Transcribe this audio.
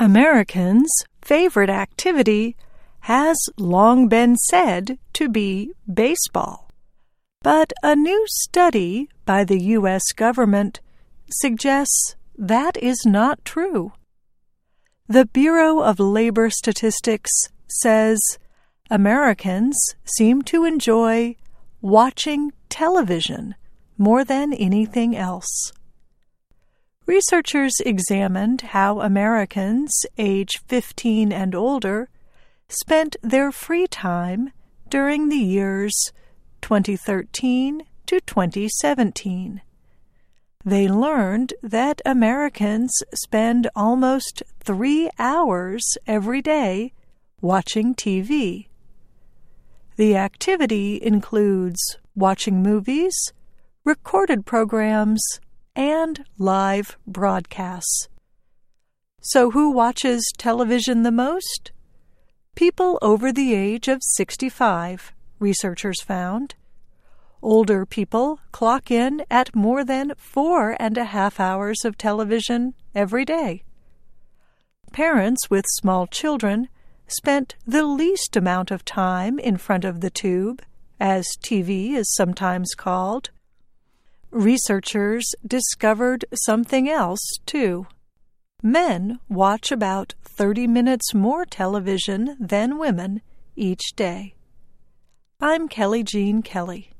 Americans' favorite activity has long been said to be baseball. But a new study by the U.S. government suggests that is not true. The Bureau of Labor Statistics says Americans seem to enjoy watching television more than anything else. Researchers examined how Americans age 15 and older spent their free time during the years 2013 to 2017. They learned that Americans spend almost 3 hours every day watching TV. The activity includes watching movies, recorded programs, and live broadcasts. So who watches television the most? People over the age of 65, researchers found. Older people clock in at more than 4.5 hours of television every day. Parents with small children spent the least amount of time in front of the tube, as TV is sometimes called. Researchers discovered something else, too. Men watch about 30 minutes more television than women each day. I'm Kelly Jean Kelly.